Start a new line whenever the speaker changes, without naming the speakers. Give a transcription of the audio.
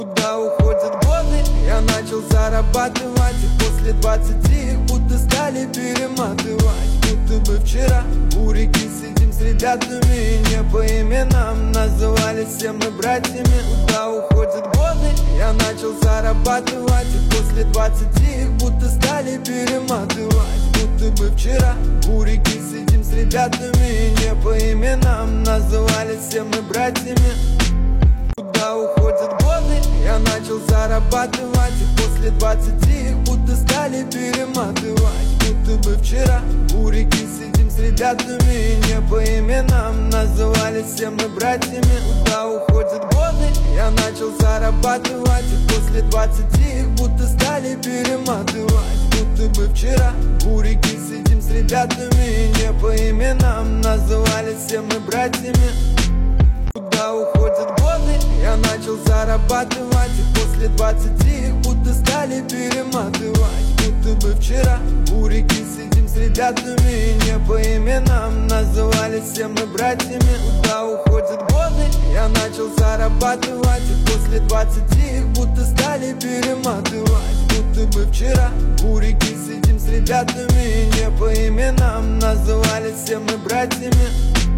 Куда уходят годы, я начал зарабатывать, и после 20 их будто стали перематывать. Будто бы вчера у реки сидим с ребятами, и не по именам называли все мы братьями. Куда уходят годы, я начал зарабатывать, и после 20 их будто стали перематывать. Будто бы вчера у реки сидим с ребятами, и не по именам называли все мы братьями. Куда уходят годы, я начал зарабатывать, и после 20 их будто стали перематывать. Будто бы вчера у реки сидим с ребятами, и не по именам называли все мы братьями. Куда уходят годы, я начал зарабатывать, и после 20 их будто стали перематывать. Будто бы вчера у реки сидим с ребятами, и не по именам называли все мы братьями. Куда уходят годы, я начал зарабатывать, и после 20 их будто стали перематывать. Будто бы вчера у реки сидим с ребятами, и не по именам называли все мы братьями. Куда уходят годы, я начал зарабатывать, и после 20 их будто стали перематывать. Будто бы вчера у реки сидим с ребятами, и не по именам называли все мы братьями.